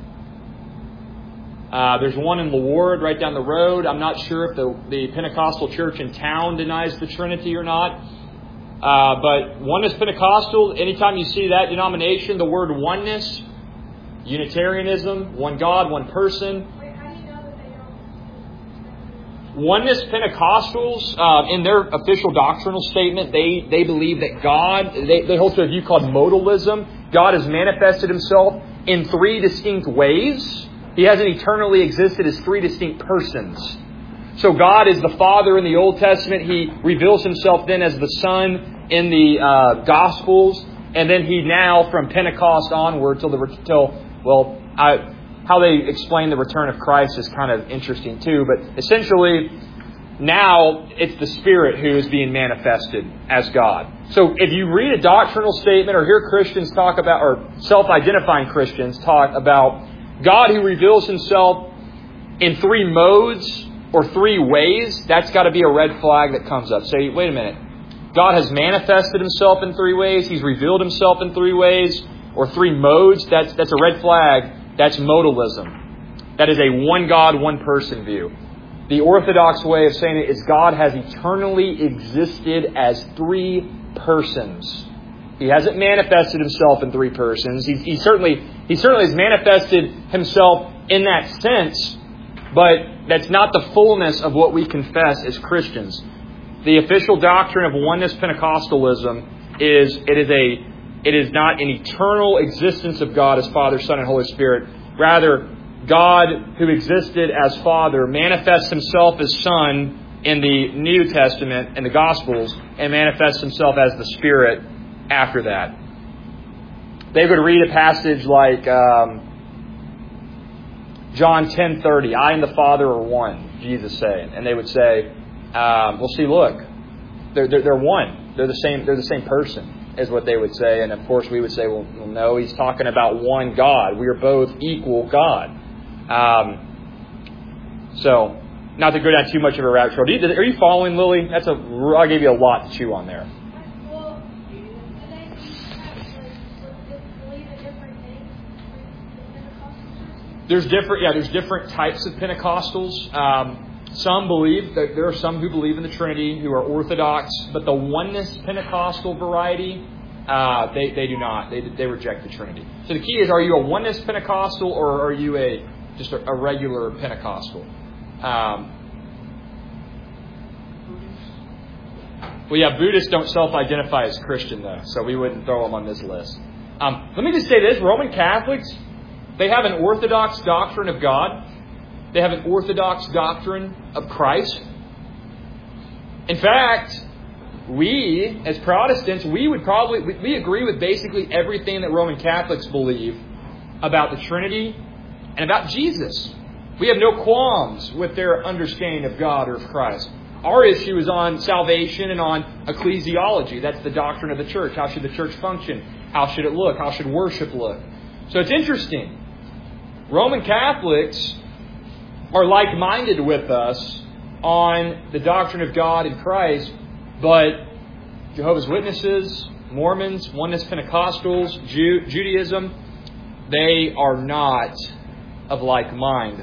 Uh, there's one in LeWard right down the road. I'm not sure if the, the Pentecostal church in town denies the Trinity or not. Uh, but oneness Pentecostal, anytime you see that denomination, the word oneness, Unitarianism, one God, one person. Wait, how do you know that they don't? Oneness Pentecostals, uh, in their official doctrinal statement, they, they believe that God, they, they hold to a view called modalism. God has manifested Himself in three distinct ways. He hasn't eternally existed as three distinct persons. So God is the Father in the Old Testament. He reveals Himself then as the Son in the uh, Gospels, and then he now, from Pentecost onward till the till well, I, how they explain the return of Christ is kind of interesting too. But essentially, now it's the Spirit who is being manifested as God. So if you read a doctrinal statement or hear Christians talk about, or self-identifying Christians talk about God who reveals Himself in three modes or three ways, that's got to be a red flag that comes up. Say, wait a minute. God has manifested Himself in three ways. He's revealed Himself in three ways or three modes. That's that's a red flag. That's modalism. That is a one God, one person view. The Orthodox way of saying it is God has eternally existed as three persons. He hasn't manifested Himself in three persons. He, he certainly he certainly has manifested Himself in that sense, but that's not the fullness of what we confess as Christians. The official doctrine of oneness Pentecostalism is it is a it is not an eternal existence of God as Father, Son, and Holy Spirit. Rather, God who existed as Father manifests Himself as Son in the New Testament and the Gospels, and manifests Himself as the Spirit after that. They would read a passage like um, John ten thirty, I and the Father are one, Jesus saying. And they would say, um, well, see, look, they're, they're, they're one. They're the same, they're the same person, is what they would say. And of course we would say, well, well no, He's talking about one God. We are both equal God. Um, so, not to go down too much of a rabbit trail. Do you, are you following, Lily? That's a, I gave you a lot to chew on there. Well, do they believe in different things? Pentecostals? There's different, yeah, there's different types of Pentecostals. Um, some believe, that there are some who believe in the Trinity, who are Orthodox, but the oneness Pentecostal variety, uh, they, they do not. They, they reject the Trinity. So the key is, are you a oneness Pentecostal or are you a just a, a regular Pentecostal? Um, well, yeah, Buddhists don't self-identify as Christian, though, so we wouldn't throw them on this list. Um, let me just say this. Roman Catholics, they have an Orthodox doctrine of God. They have an Orthodox doctrine of Christ. In fact, we, as Protestants, we would probably, we, we agree with basically everything that Roman Catholics believe about the Trinity and about Jesus. We have no qualms with their understanding of God or of Christ. Our issue is on salvation and on ecclesiology. That's the doctrine of the church. How should the church function? How should it look? How should worship look? So it's interesting. Roman Catholics are like-minded with us on the doctrine of God and Christ, but Jehovah's Witnesses, Mormons, Oneness Pentecostals, Jew, Judaism, they are not of like mind.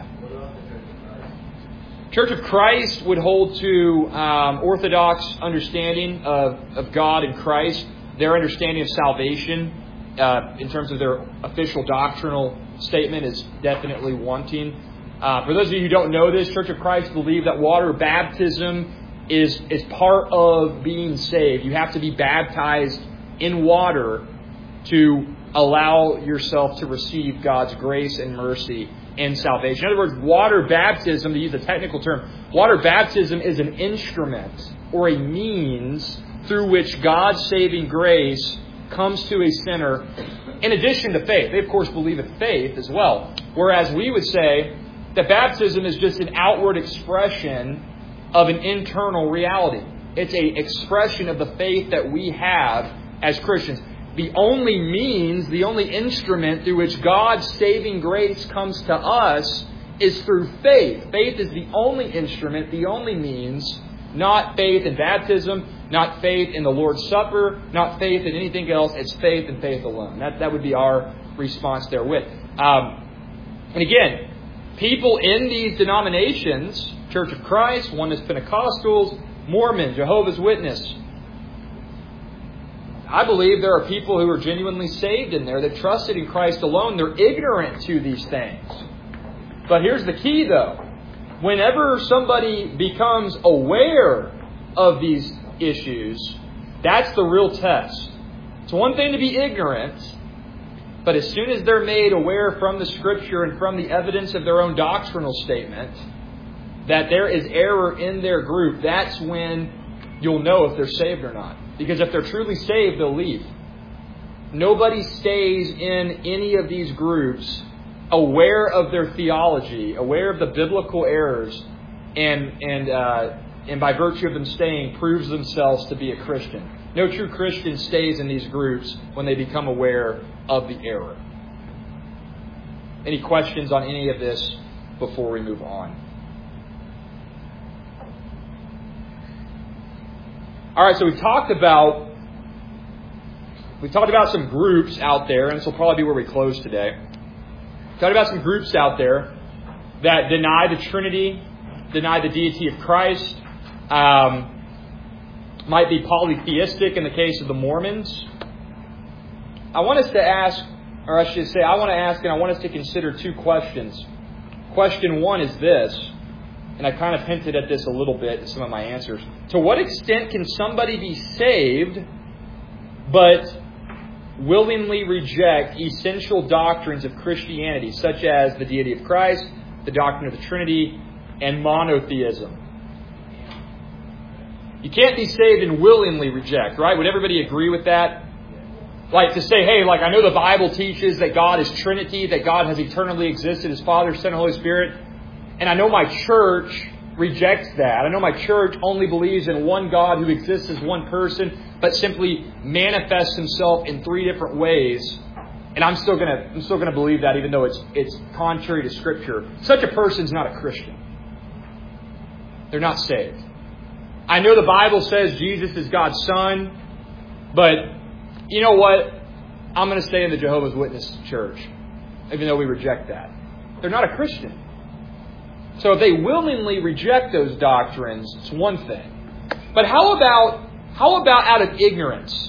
Church of Christ would hold to um, Orthodox understanding of, of God and Christ, their understanding of salvation uh, in terms of their official doctrinal statement is definitely wanting. Uh, for those of you who don't know this, Church of Christ believe that water baptism is, is part of being saved. You have to be baptized in water to allow yourself to receive God's grace and mercy and salvation. In other words, water baptism, to use a technical term, water baptism is an instrument or a means through which God's saving grace comes to a sinner in addition to faith. They, of course, believe in faith as well. Whereas we would say that baptism is just an outward expression of an internal reality. It's an expression of the faith that we have as Christians. The only means, the only instrument through which God's saving grace comes to us is through faith. Faith is the only instrument, the only means, not faith in baptism, not faith in the Lord's Supper, not faith in anything else. It's faith and faith alone. That, that would be our response therewith. Um, and again, people in these denominations, Church of Christ, Oneness Pentecostals, Mormon, Jehovah's Witness, I believe there are people who are genuinely saved in there that trusted in Christ alone. They're ignorant to these things. But here's the key, though. Whenever somebody becomes aware of these issues, that's the real test. It's one thing to be ignorant, but as soon as they're made aware from the Scripture and from the evidence of their own doctrinal statement that there is error in their group, that's when you'll know if they're saved or not. Because if they're truly saved, they'll leave. Nobody stays in any of these groups aware of their theology, aware of the biblical errors, and and uh, and by virtue of them staying, proves themselves to be a Christian. No true Christian stays in these groups when they become aware of the error. Any questions on any of this before we move on? All right, so we talked about we talked about some groups out there, and this will probably be where we close today. We talked about some groups out there that deny the Trinity, deny the deity of Christ, um, might be polytheistic in the case of the Mormons. I want us to ask, or I should say, I want to ask and I want us to consider two questions. Question one is this, and I kind of hinted at this a little bit in some of my answers. To what extent can somebody be saved but willingly reject essential doctrines of Christianity, such as the deity of Christ, the doctrine of the Trinity, and monotheism? You can't be saved and willingly reject, right? Would everybody agree with that? Like to say, hey, like I know the Bible teaches that God is Trinity, that God has eternally existed as Father, Son, and Holy Spirit. And I know my church rejects that. I know my church only believes in one God who exists as one person, but simply manifests himself in three different ways. And I'm still gonna I'm still gonna believe that, even though it's it's contrary to Scripture. Such a person's not a Christian. They're not saved. I know the Bible says Jesus is God's Son, but you know what? I'm going to stay in the Jehovah's Witness church, even though we reject that. They're not a Christian. So if they willingly reject those doctrines, it's one thing. But how about how about out of ignorance?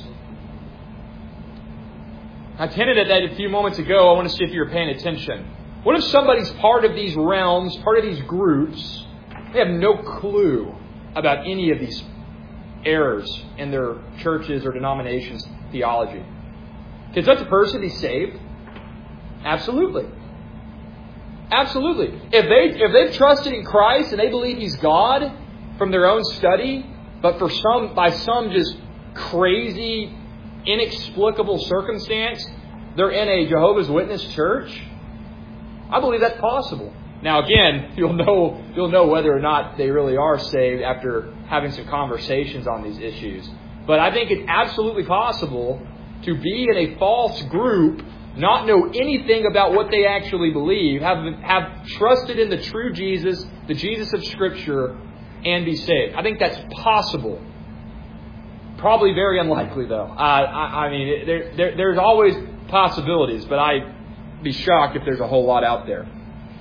I hinted at that a few moments ago. I want to see if you were paying attention. What if somebody's part of these realms, part of these groups, they have no clue about any of these errors in their churches or denominations' theology? Can such a person be saved? Absolutely. Absolutely. If they if they've trusted in Christ and they believe He's God from their own study, but for some by some just crazy, inexplicable circumstance, they're in a Jehovah's Witness church, I believe that's possible. Now, again, you'll know you'll know whether or not they really are saved after having some conversations on these issues. But I think it's absolutely possible to be in a false group, not know anything about what they actually believe, have have trusted in the true Jesus, the Jesus of Scripture, and be saved. I think that's possible. Probably very unlikely, though. Uh, I, I mean, there, there, there's always possibilities, but I'd be shocked if there's a whole lot out there.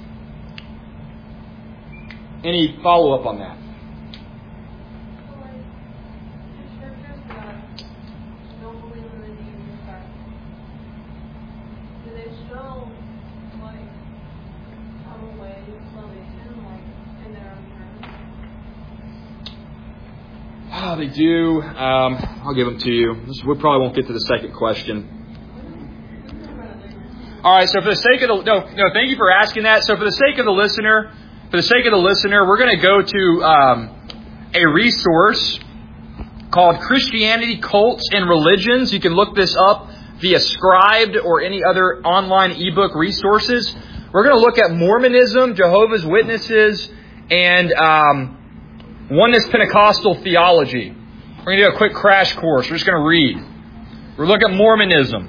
Any follow-up on that? So, like, the churches that don't believe in the deity of Christ, do they still, like, have a way of salvation, like, in their own terms? Oh, they do. Um, I'll give them to you. We probably won't get to the second question. All right, so for the sake of the... No, no, thank you for asking that. So for the sake of the listener... For the sake of the listener, we're going to go to um, a resource called Christianity, Cults, and Religions. You can look this up via Scribd or any other online ebook resources. We're going to look at Mormonism, Jehovah's Witnesses, and um, Oneness Pentecostal theology. We're going to do a quick crash course. We're just going to read. We're looking at Mormonism.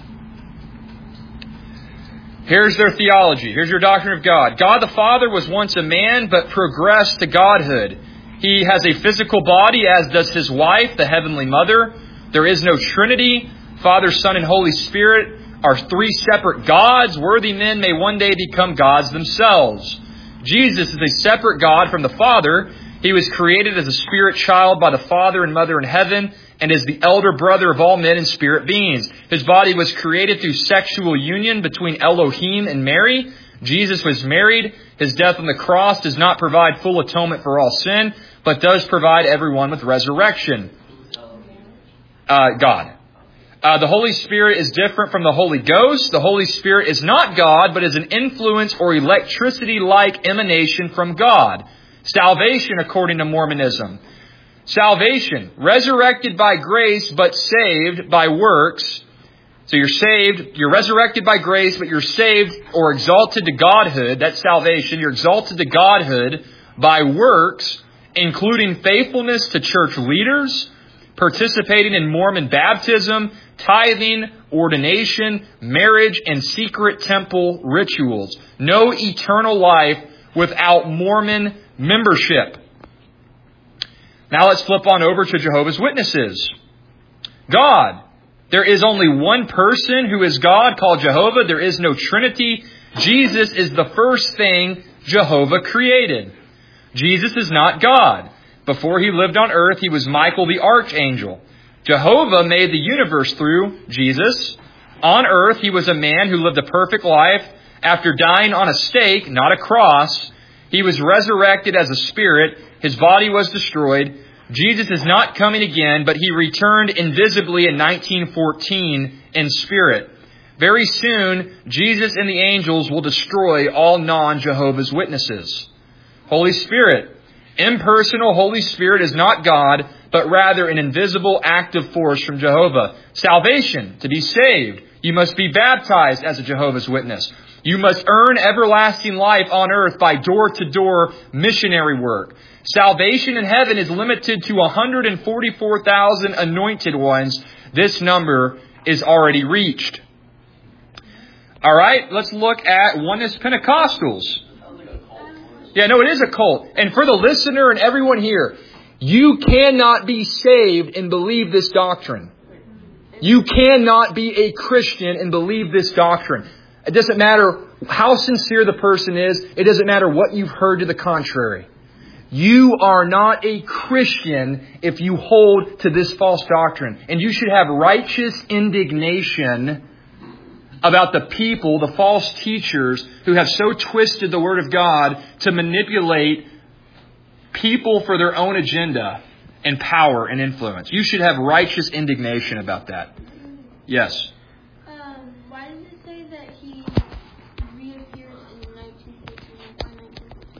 Here's their theology. Here's your doctrine of God. God the Father was once a man, but progressed to godhood. He has a physical body, as does His wife, the Heavenly Mother. There is no Trinity. Father, Son, and Holy Spirit are three separate gods. Worthy men may one day become gods themselves. Jesus is a separate God from the Father. He was created as a spirit child by the Father and Mother in heaven, and is the elder brother of all men and spirit beings. His body was created through sexual union between Elohim and Mary. Jesus was married. His death on the cross does not provide full atonement for all sin, but does provide everyone with resurrection. Uh, God. Uh, the Holy Spirit is different from the Holy Ghost. The Holy Spirit is not God, but is an influence or electricity-like emanation from God. Salvation, according to Mormonism. Salvation, resurrected by grace, but saved by works. So you're saved, you're resurrected by grace, but you're saved or exalted to godhood. That's salvation. You're exalted to godhood by works, including faithfulness to church leaders, participating in Mormon baptism, tithing, ordination, marriage, and secret temple rituals. No eternal life without Mormon membership. Now let's flip on over to Jehovah's Witnesses. God. There is only one person who is God, called Jehovah. There is no Trinity. Jesus is the first thing Jehovah created. Jesus is not God. Before he lived on earth, he was Michael the archangel. Jehovah made the universe through Jesus. On earth, he was a man who lived a perfect life. After dying on a stake, not a cross, he was resurrected as a spirit. His body was destroyed. Jesus is not coming again, but he returned invisibly in nineteen fourteen in spirit. Very soon, Jesus and the angels will destroy all non-Jehovah's Witnesses. Holy Spirit. Impersonal Holy Spirit is not God, but rather an invisible active force from Jehovah. Salvation. To be saved, you must be baptized as a Jehovah's Witness. You must earn everlasting life on earth by door-to-door missionary work. Salvation in heaven is limited to one hundred forty-four thousand anointed ones. This number is already reached. All right, let's look at Oneness Pentecostals. Yeah, no, it is a cult. And for the listener and everyone here, you cannot be saved and believe this doctrine. You cannot be a Christian and believe this doctrine. It doesn't matter how sincere the person is. It doesn't matter what you've heard to the contrary. You are not a Christian if you hold to this false doctrine. And you should have righteous indignation about the people, the false teachers, who have so twisted the Word of God to manipulate people for their own agenda and power and influence. You should have righteous indignation about that. Yes? Um, why does it say that he reappears in nineteen fourteen?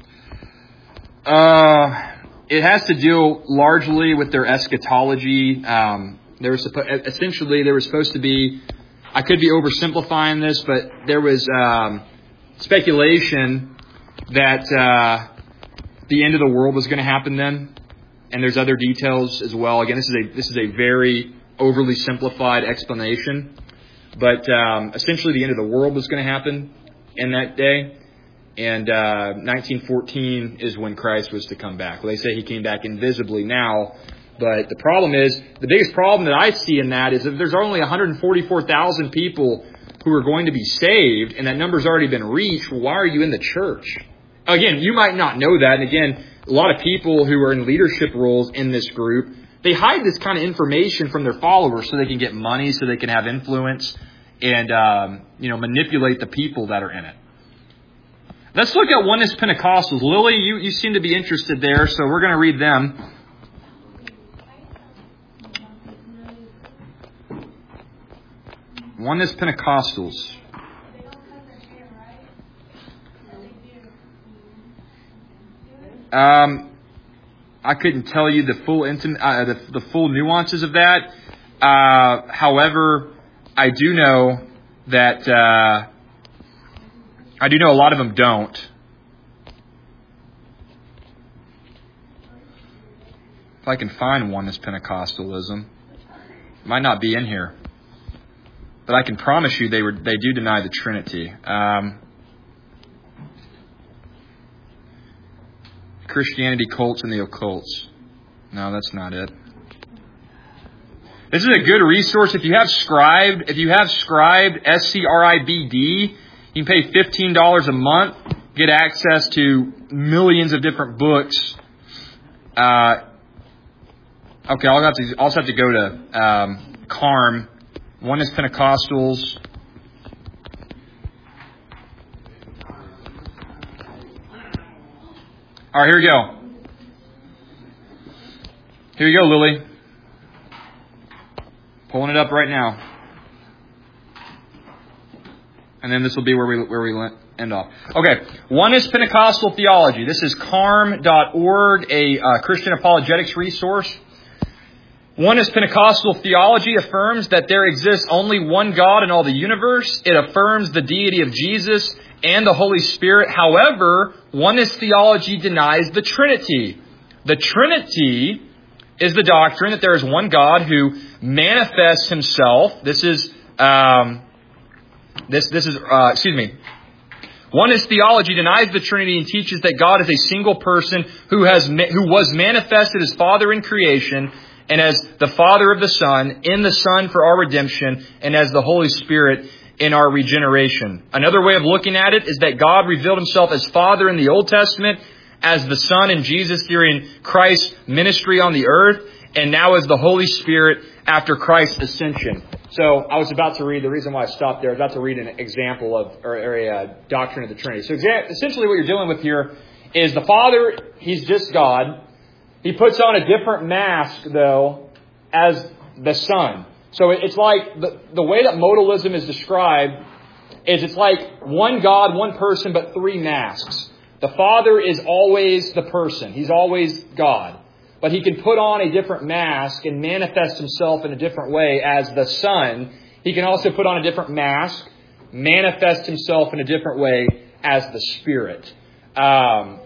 Uh, it has to deal largely with their eschatology. Um, there was suppo- essentially there was supposed to be. I could be oversimplifying this, but there was um, speculation that uh, the end of the world was going to happen then, and there's other details as well. Again, this is a this is a very overly simplified explanation, but um, essentially the end of the world was going to happen in that day. And uh, nineteen fourteen is when Christ was to come back. Well, they say he came back invisibly now. But the problem is, the biggest problem that I see in that is that there's only one hundred forty-four thousand people who are going to be saved, and that number's already been reached. Well, why are you in the church? Again, you might not know that. And again, a lot of people who are in leadership roles in this group, they hide this kind of information from their followers so they can get money, so they can have influence, and um, you know, manipulate the people that are in it. Let's look at Oneness Pentecostals. Lily, you, you seem to be interested there, so we're going to read them. Oneness Pentecostals. Um, I couldn't tell you the full intim- uh, the, the full nuances of that. Uh, however, I do know that uh, I do know a lot of them don't. If I can find Oneness Pentecostalism, it might not be in here. But I can promise you they were they do deny the Trinity. Um, Christianity, cults, and the occults. No, that's not it. This is a good resource. If you have Scribd, if you have Scribd, S C R I B D, you can pay fifteen dollars a month, get access to millions of different books. Uh, okay, I'll have to I'll also have to go to um, C A R M. Oneness Pentecostals. All right, here we go. Here you go, Lily. Pulling it up right now. And then this will be where we where we end off. Okay, Oneness Pentecostal Theology. This is carm dot org, a uh, Christian apologetics resource. Oneness Pentecostal theology affirms that there exists only one God in all the universe. It affirms the deity of Jesus and the Holy Spirit. However, Oneness theology denies the Trinity. The Trinity is the doctrine that there is one God who manifests Himself. This is um, this this is uh, excuse me. Oneness theology denies the Trinity and teaches that God is a single person who has who was manifested as Father in creation, and as the Father of the Son, in the Son for our redemption, and as the Holy Spirit in our regeneration. Another way of looking at it is that God revealed Himself as Father in the Old Testament, as the Son in Jesus during Christ's ministry on the earth, and now as the Holy Spirit after Christ's ascension. So I was about to read, the reason why I stopped there, I was about to read an example of, or, or a uh, doctrine of the Trinity. So exa- essentially what you're dealing with here is the Father, He's just God. He puts on a different mask, though, as the Son. So it's like, the, the way that modalism is described is it's like one God, one person, but three masks. The Father is always the person. He's always God. But He can put on a different mask and manifest Himself in a different way as the Son. He can also put on a different mask, manifest Himself in a different way as the Spirit. Um,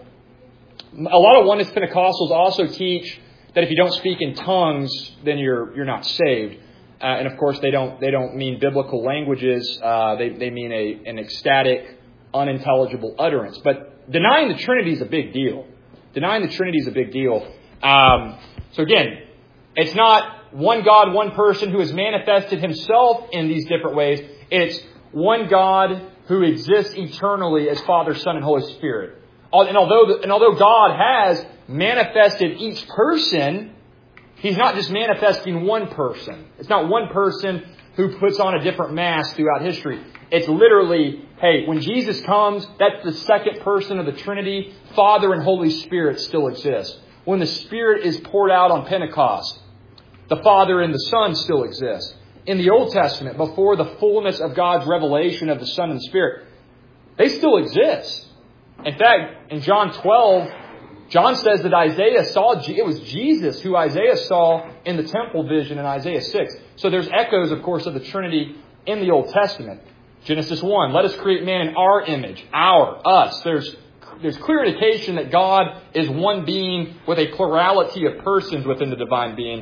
a lot of Oneness Pentecostals also teach that if you don't speak in tongues, then you're you're not saved. Uh, and of course, they don't they don't mean biblical languages. Uh, they they mean a an ecstatic, unintelligible utterance. But denying the Trinity is a big deal. Denying the Trinity is a big deal. Um, so again, it's not one God, one person who has manifested Himself in these different ways. It's one God who exists eternally as Father, Son, and Holy Spirit. And although and although God has manifested each person, He's not just manifesting one person. It's not one person who puts on a different mask throughout history. It's literally, hey, when Jesus comes, that's the second person of the Trinity. Father and Holy Spirit still exist. When the Spirit is poured out on Pentecost, the Father and the Son still exist. In the Old Testament, before the fullness of God's revelation of the Son and the Spirit, they still exist. In fact, in John twelve, John says that Isaiah saw, it was Jesus who Isaiah saw in the temple vision in Isaiah six. So there's echoes, of course, of the Trinity in the Old Testament. Genesis one, let us create man in our image, our, us. There's There's clear indication that God is one being with a plurality of persons within the divine being.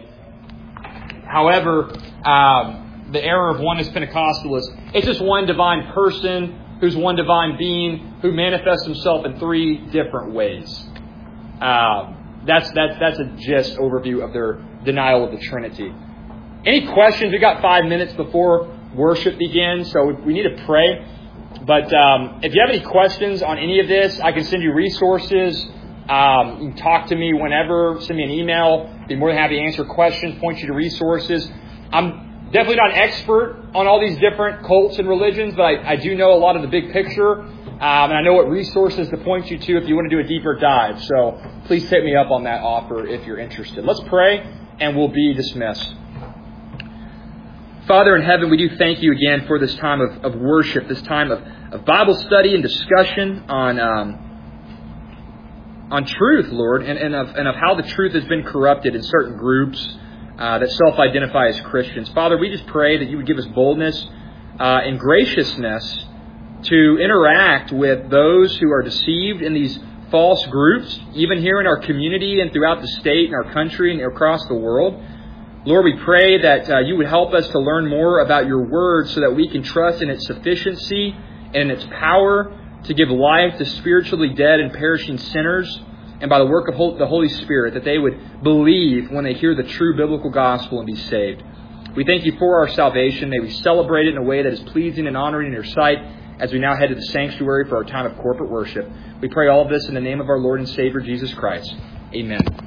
However, um, the error of Oneness Pentecostalists, it's just one divine person who's one divine being who manifests Himself in three different ways. Um, that's that's that's a gist overview of their denial of the Trinity. Any questions? We've got five minutes before worship begins, so we need to pray. But um, if you have any questions on any of this, I can send you resources. Um, you can talk to me whenever. Send me an email. Be more than happy to answer questions, point you to resources. I'm definitely not an expert on all these different cults and religions, but I, I do know a lot of the big picture. Um, and I know what resources to point you to if you want to do a deeper dive. So please hit me up on that offer if you're interested. Let's pray, and we'll be dismissed. Father in heaven, we do thank You again for this time of, of worship, this time of, of Bible study and discussion on um, on truth, Lord, and, and, of, and of how the truth has been corrupted in certain groups uh, that self-identify as Christians. Father, we just pray that You would give us boldness uh, and graciousness to interact with those who are deceived in these false groups, even here in our community and throughout the state and our country and across the world. Lord, we pray that uh, You would help us to learn more about Your Word so that we can trust in its sufficiency and in its power to give life to spiritually dead and perishing sinners, and by the work of the Holy Spirit, that they would believe when they hear the true biblical gospel and be saved. We thank You for our salvation. May we celebrate it in a way that is pleasing and honoring in Your sight as we now head to the sanctuary for our time of corporate worship. We pray all of this in the name of our Lord and Savior, Jesus Christ. Amen.